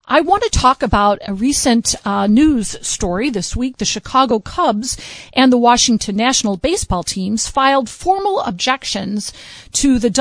I want to talk about a recent news story this week. The Chicago Cubs and the Washington National baseball teams filed formal objections to the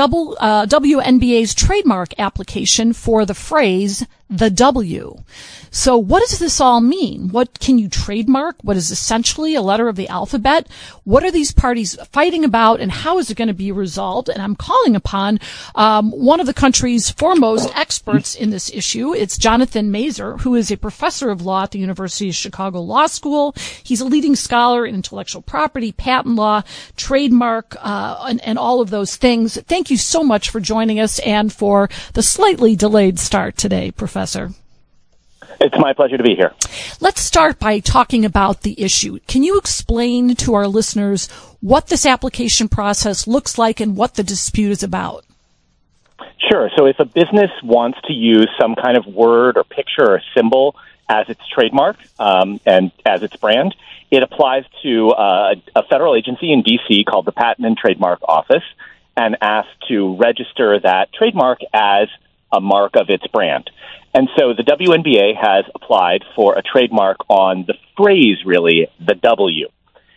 WNBA's trademark application for the phrase "the W." So what does this all mean? What can you trademark? What is essentially a letter of the alphabet? What are these parties fighting about, and how is it going to be resolved? And I'm calling upon one of the country's foremost experts in this issue. It's Jonathan Mazur, who is a professor of law at the University of Chicago Law School. He's a leading scholar in intellectual property, patent law, trademark, and all of those things. Thank you so much for joining us and for the slightly delayed start today, Professor. It's my pleasure to be here. Let's start by talking about the issue. Can you explain to our listeners what this application process looks like and what the dispute is about? Sure. So if a business wants to use some kind of word or picture or symbol as its trademark and as its brand, it applies to a federal agency in D.C. called the Patent and Trademark Office and asks to register that trademark as a mark of its brand. And so the WNBA has applied for a trademark on the phrase, really, the W.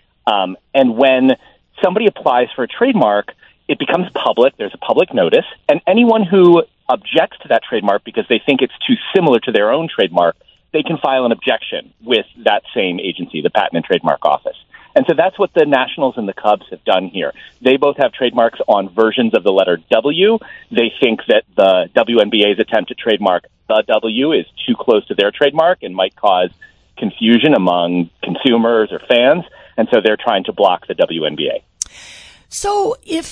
And when somebody applies for a trademark, it becomes public. There's a public notice. And anyone who objects to that trademark because they think it's too similar to their own trademark, they can file an objection with that same agency, the Patent and Trademark Office. And so that's what the Nationals and the Cubs have done here. They both have trademarks on versions of the letter W. They think that the WNBA's attempt to trademark the W is too close to their trademark and might cause confusion among consumers or fans. And so they're trying to block the WNBA. So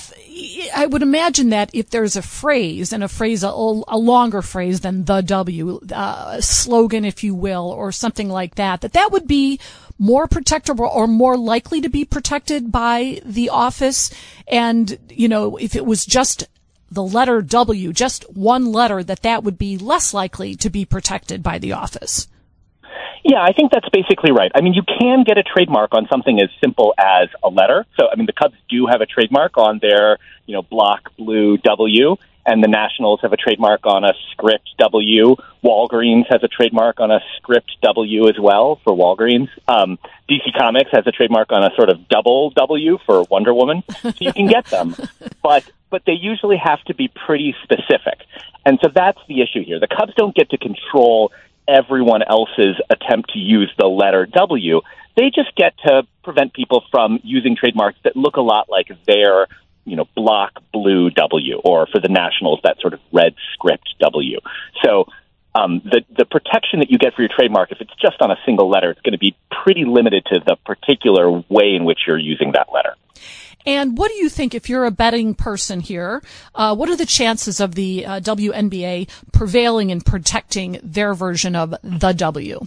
I would imagine that if there's a phrase, and a longer phrase than the W, a slogan, if you will, or something like that, that would be more protectable or more likely to be protected by the office. And, if it was just the letter W, just one letter, that would be less likely to be protected by the office. Yeah, I think that's basically right. I mean, you can get a trademark on something as simple as a letter. So, the Cubs do have a trademark on their, block blue W, and the Nationals have a trademark on a script W. Walgreens has a trademark on a script W as well for Walgreens. DC Comics has a trademark on a sort of double W for Wonder Woman. So you can get them, but they usually have to be pretty specific. And so that's the issue here. The Cubs don't get to control everyone else's attempt to use the letter W. They just get to prevent people from using trademarks that look a lot like their, block blue W, or for the Nationals, that sort of red script W. So the protection that you get for your trademark, if it's just on a single letter, it's going to be pretty limited to the particular way in which you're using that letter. And what do you think, if you're a betting person here, what are the chances of the WNBA prevailing and protecting their version of the W?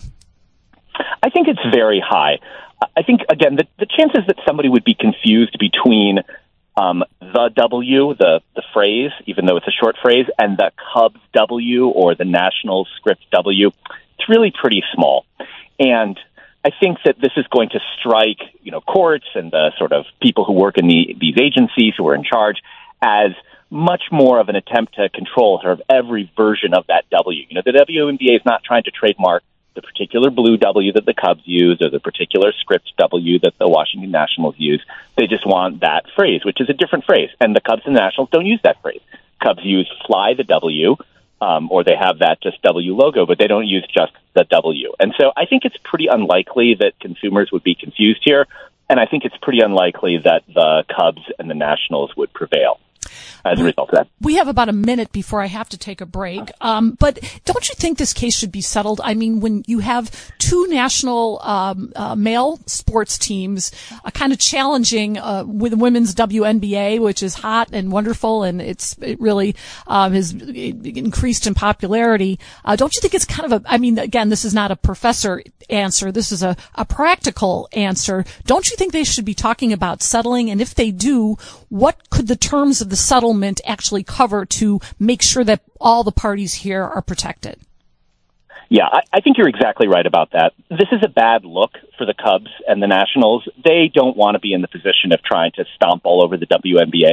I think it's very high. I think, again, the chances that somebody would be confused between the W, the phrase, even though it's a short phrase, and the Cubs W or the National script W, it's really pretty small. And I think that this is going to strike, courts and the sort of people who work in these agencies who are in charge as much more of an attempt to control sort of every version of that W. The WNBA is not trying to trademark the particular blue W that the Cubs use or the particular script W that the Washington Nationals use. They just want that phrase, which is a different phrase. And the Cubs and Nationals don't use that phrase. Cubs use fly the W, or they have that just W logo, but they don't use just the W. And so I think it's pretty unlikely that consumers would be confused here, and I think it's pretty unlikely that the Cubs and the Nationals would prevail as a result of that. We have about a minute before I have to take a break. But don't you think this case should be settled? I mean, when you have two national male sports teams kind of challenging with women's WNBA, which is hot and wonderful, and it really has increased in popularity, don't you think it's kind of again, this is not a professor answer. This is a practical answer. Don't you think they should be talking about settling? And if they do, what could the terms of the settlement actually cover to make sure that all the parties here are protected? Yeah, I think you're exactly right about that. This is a bad look for the Cubs and the Nationals. They don't want to be in the position of trying to stomp all over the WNBA.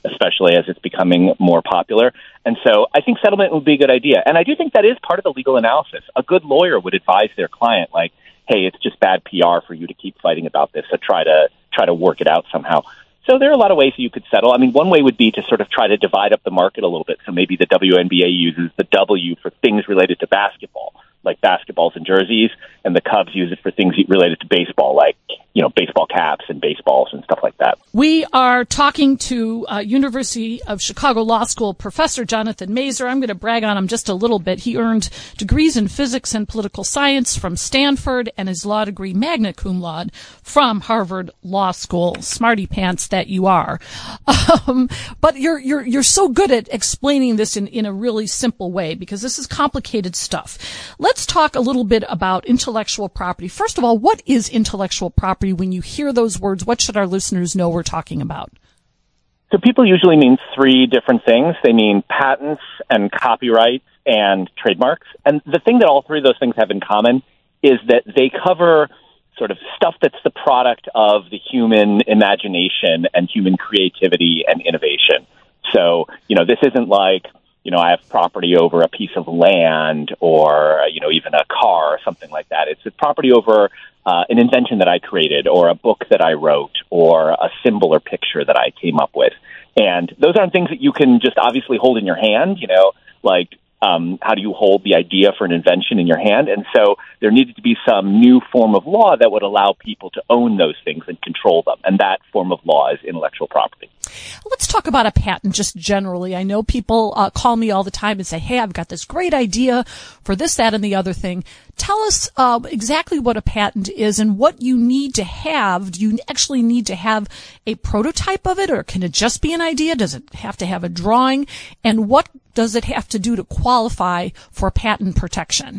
especially as it's becoming more popular. And so I think settlement would be a good idea. And I do think that is part of the legal analysis. A good lawyer would advise their client, like, hey, it's just bad PR for you to keep fighting about this, so try to work it out somehow. So there are a lot of ways that you could settle. I mean, one way would be to sort of try to divide up the market a little bit. So maybe the WNBA uses the W for things related to basketball, like basketballs and jerseys, and the Cubs use it for things related to baseball, like, baseball caps and baseballs and stuff like that. We are talking to University of Chicago Law School Professor Jonathan Mazur. I'm going to brag on him just a little bit. He earned degrees in physics and political science from Stanford and his law degree magna cum laude from Harvard Law School. Smarty pants that you are. But you're so good at explaining this in a really simple way, because this is complicated stuff. Let's talk a little bit about intellectual property. First of all, what is intellectual property? When you hear those words, what should our listeners know we're talking about? So people usually mean three different things. They mean patents and copyrights and trademarks. And the thing that all three of those things have in common is that they cover sort of stuff that's the product of the human imagination and human creativity and innovation. So, this isn't like, I have property over a piece of land or, even a car or something like that. It's a property over an invention that I created or a book that I wrote or a symbol or picture that I came up with. And those aren't things that you can just obviously hold in your hand, like how do you hold the idea for an invention in your hand? And so there needed to be some new form of law that would allow people to own those things and control them. And that form of law is intellectual property. Let's talk about a patent just generally. I know people call me all the time and say, hey, I've got this great idea for this, that, and the other thing. Tell us exactly what a patent is and what you need to have. Do you actually need to have a prototype of it, or can it just be an idea? Does it have to have a drawing? And what does it have to do to qualify for patent protection?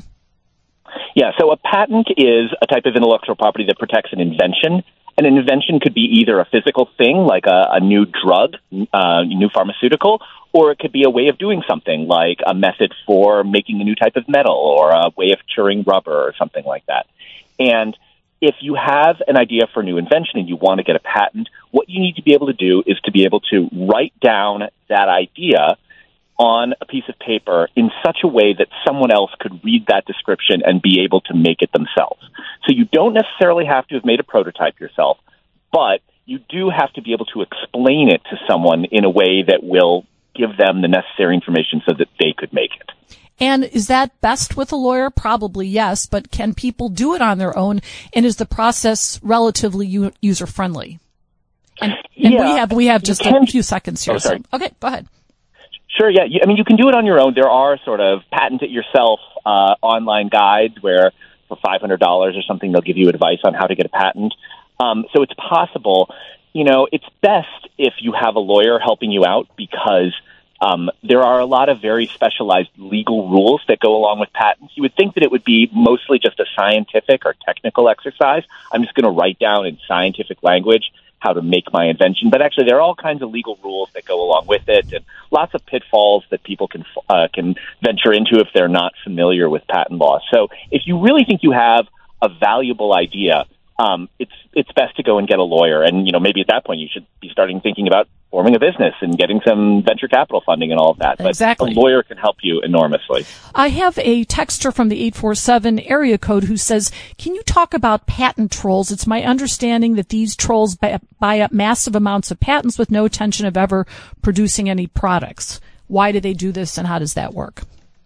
Yeah, so a patent is a type of intellectual property that protects an invention. And an invention could be either a physical thing, like a new drug, new pharmaceutical, or it could be a way of doing something, like a method for making a new type of metal or a way of curing rubber or something like that. And if you have an idea for a new invention and you want to get a patent, what you need to be able to do is to be able to write down that idea on a piece of paper in such a way that someone else could read that description and be able to make it themselves. So you don't necessarily have to have made a prototype yourself, but you do have to be able to explain it to someone in a way that will give them the necessary information so that they could make it. And is that best with a lawyer? Probably yes, but can people do it on their own? And is the process relatively user-friendly? And yeah, we have just a few seconds here. Oh, sorry. So, okay, go ahead. Sure, yeah. You can do it on your own. There are sort of patent-it-yourself online guides where for $500 or something they'll give you advice on how to get a patent. So it's possible. It's best if you have a lawyer helping you out because there are a lot of very specialized legal rules that go along with patents. You would think that it would be mostly just a scientific or technical exercise. I'm just going to write down in scientific language how to make my invention. But actually, there are all kinds of legal rules that go along with it and lots of pitfalls that people can venture into if they're not familiar with patent law. So if you really think you have a valuable idea, it's best to go and get a lawyer. And, maybe at that point you should be starting thinking about forming a business and getting some venture capital funding and all of that. Exactly. But a lawyer can help you enormously. I have a texter from the 847 area code who says, can you talk about patent trolls? It's my understanding that these trolls buy up massive amounts of patents with no intention of ever producing any products. Why do they do this and how does that work?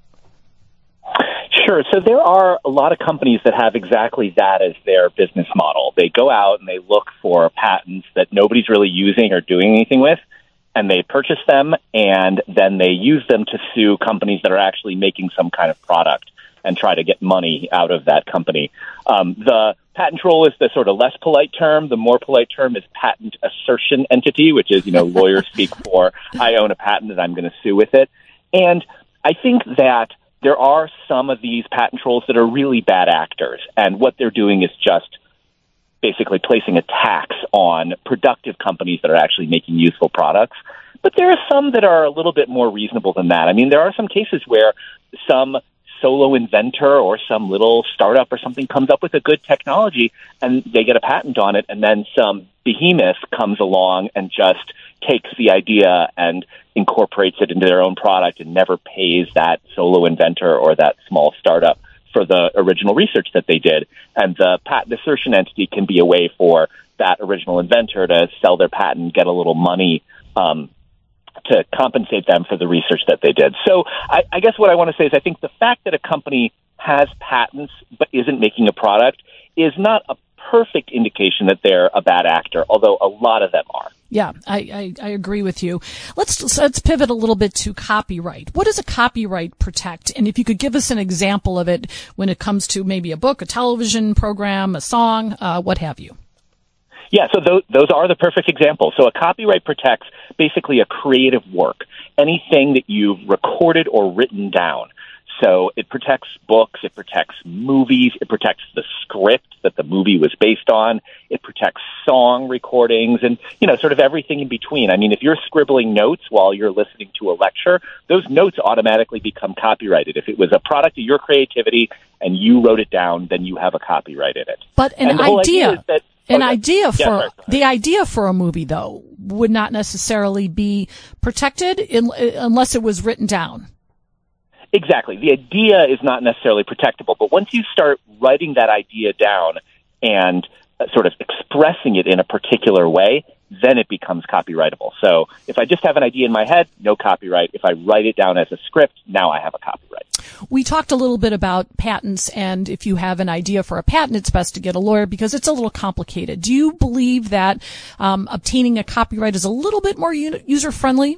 Sure. So there are a lot of companies that have exactly that as their business model. They go out and they look for patents that nobody's really using or doing anything with, and they purchase them, and then they use them to sue companies that are actually making some kind of product and try to get money out of that company. The patent troll is the sort of less polite term. The more polite term is patent assertion entity, which is, lawyers speak for, I own a patent and I'm going to sue with it. And I think that there are some of these patent trolls that are really bad actors, and what they're doing is just basically placing a tax on productive companies that are actually making useful products. But there are some that are a little bit more reasonable than that. I mean, there are some cases where some solo inventor or some little startup or something comes up with a good technology and they get a patent on it, and then some behemoth comes along and just takes the idea and incorporates it into their own product and never pays that solo inventor or that small startup for the original research that they did. And the patent assertion entity can be a way for that original inventor to sell their patent, get a little money to compensate them for the research that they did. So I guess what I want to say is I think the fact that a company has patents but isn't making a product is not a perfect indication that they're a bad actor, although a lot of them are. Yeah, I agree with you. Let's pivot a little bit to copyright. What does a copyright protect? And if you could give us an example of it when it comes to maybe a book, a television program, a song, what have you. Yeah, so those are the perfect examples. So a copyright protects basically a creative work, anything that you've recorded or written down. So it protects books, it protects movies, it protects the script that the movie was based on, it protects song recordings, and, sort of everything in between. I mean, if you're scribbling notes while you're listening to a lecture, those notes automatically become copyrighted. If it was a product of your creativity and you wrote it down, then you have a copyright in it. But the idea for a movie, though, would not necessarily be protected unless it was written down. Exactly. The idea is not necessarily protectable, but once you start writing that idea down and sort of expressing it in a particular way, then it becomes copyrightable. So if I just have an idea in my head, no copyright. If I write it down as a script, now I have a copyright. We talked a little bit about patents, and if you have an idea for a patent, it's best to get a lawyer because it's a little complicated. Do you believe that obtaining a copyright is a little bit more user-friendly?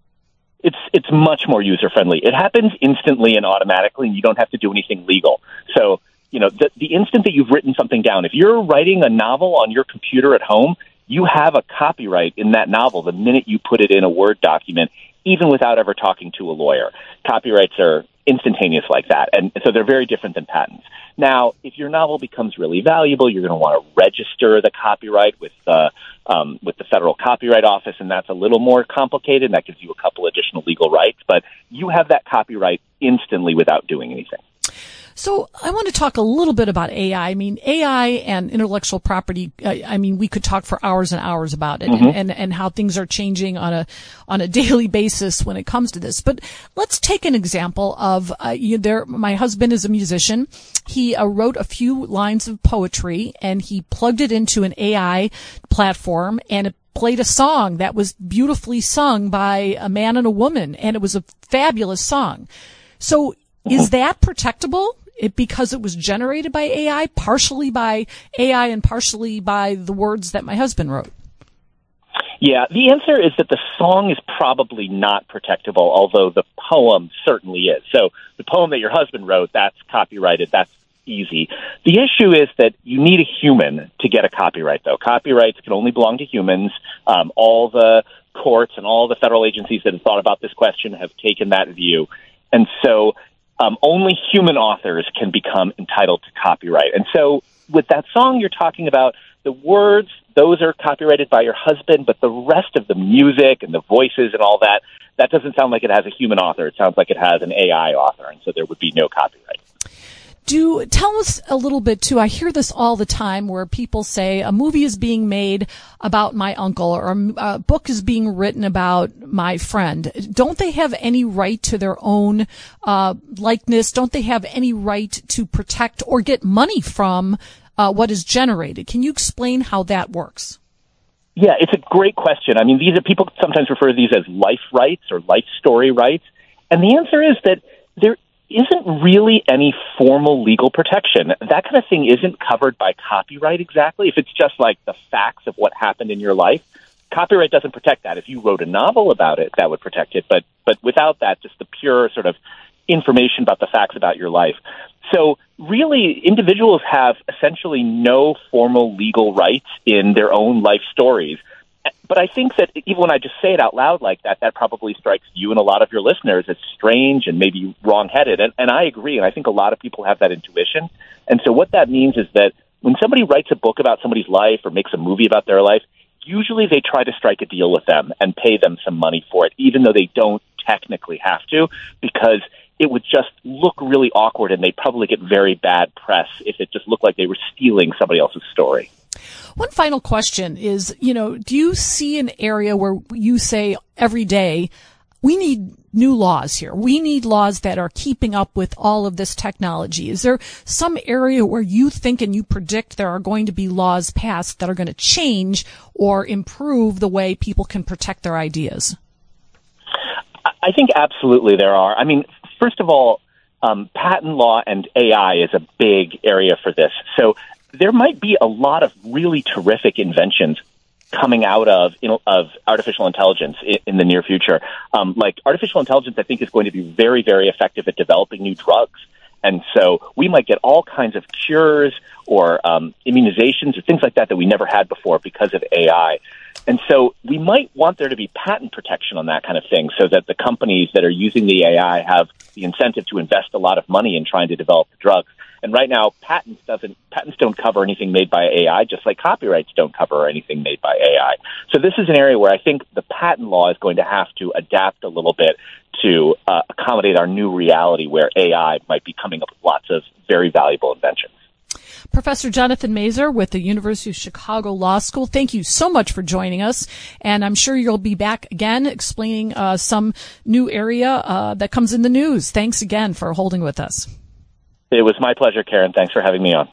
It's much more user-friendly. It happens instantly and automatically, and you don't have to do anything legal. So, the instant that you've written something down, if you're writing a novel on your computer at home, you have a copyright in that novel the minute you put it in a Word document, even without ever talking to a lawyer. Copyrights are instantaneous like that, and so they're very different than patents. Now, if your novel becomes really valuable, you're going to want to register the copyright with the Federal Copyright Office, and that's a little more complicated, and that gives you a couple additional legal rights, but you have that copyright instantly without doing anything. So I want to talk a little bit about AI. I mean, AI and intellectual property, we could talk for hours and hours about it and how things are changing on a daily basis when it comes to this. But let's take an example of, my husband is a musician. He wrote a few lines of poetry and he plugged it into an AI platform and it played a song that was beautifully sung by a man and a woman, and it was a fabulous song. So is that protectable? Because it was generated by AI, partially by AI and partially by the words that my husband wrote? Yeah, the answer is that the song is probably not protectable, although the poem certainly is. So the poem that your husband wrote, that's copyrighted, that's easy. The issue is that you need a human to get a copyright, though. Copyrights can only belong to humans. All the courts and all the federal agencies that have thought about this question have taken that view. And so only human authors can become entitled to copyright. And so with that song you're talking about, the words, those are copyrighted by your husband, but the rest of the music and the voices and all that, that doesn't sound like it has a human author. It sounds like it has an AI author, and so there would be no copyright. Tell us a little bit, too. I hear this all the time where people say a movie is being made about my uncle or a book is being written about my friend. Don't they have any right to their own likeness? Don't they have any right to protect or get money from what is generated? Can you explain how that works? Yeah, it's a great question. I mean, people sometimes refer to these as life rights or life story rights. And the answer is that there isn't really any formal legal protection. That kind of thing isn't covered by copyright exactly. If it's just like the facts of what happened in your life, copyright doesn't protect that. If you wrote a novel about it, that would protect it. But without that, just the pure sort of information about the facts about your life. So really, individuals have essentially no formal legal rights in their own life stories. But I think that even when I just say it out loud like that, that probably strikes you and a lot of your listeners as strange and maybe wrong-headed. And I agree, and I think a lot of people have that intuition. And so what that means is that when somebody writes a book about somebody's life or makes a movie about their life, usually they try to strike a deal with them and pay them some money for it, even though they don't technically have to, because it would just look really awkward and they'd probably get very bad press if it just looked like they were stealing somebody else's story. One final question is, do you see an area where you say every day, we need new laws here. We need laws that are keeping up with all of this technology. Is there some area where you think and you predict there are going to be laws passed that are going to change or improve the way people can protect their ideas? I think absolutely there are. I mean, first of all, patent law and AI is a big area for this. So there might be a lot of really terrific inventions coming out of artificial intelligence in the near future. Like artificial intelligence, I think, is going to be very, very effective at developing new drugs. And so we might get all kinds of cures or immunizations or things like that we never had before because of AI. And so we might want there to be patent protection on that kind of thing so that the companies that are using the AI have the incentive to invest a lot of money in trying to develop the drugs. And right now, patents don't cover anything made by AI, just like copyrights don't cover anything made by AI. So this is an area where I think the patent law is going to have to adapt a little bit to accommodate our new reality where AI might be coming up with lots of very valuable inventions. Professor Jonathan Mazur with the University of Chicago Law School, thank you so much for joining us. And I'm sure you'll be back again explaining some new area that comes in the news. Thanks again for holding with us. It was my pleasure, Karen. Thanks for having me on.